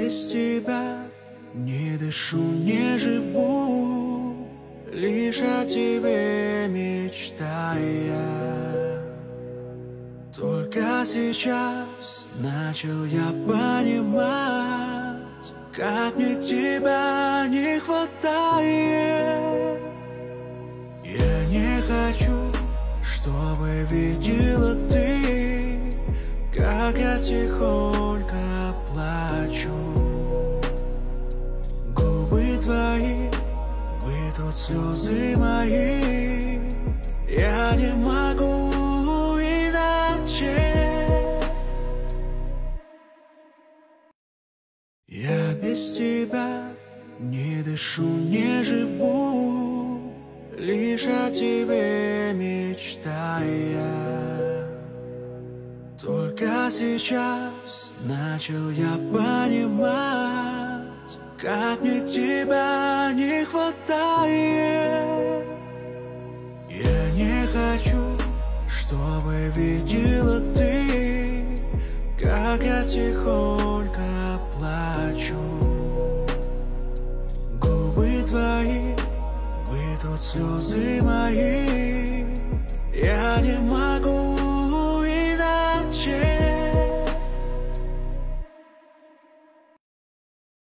без тебя не дышу, не живу, лишь о тебе мечтая. Только сейчас начал я понимать, как мне тебя не хватает. Я не хочу, чтобы видела ты, как я тихонько плачу. Губы твои вытрут слезы мои, я не могу иначе. Я без тебя не дышу, не живу, лишь о тебе мечтая. Только сейчас начал я понимать, как мне тебя не хватает. Я не хочу, чтобы видела ты, как я тихонько плачу. Губы твои вытрут слезы мои, я не могу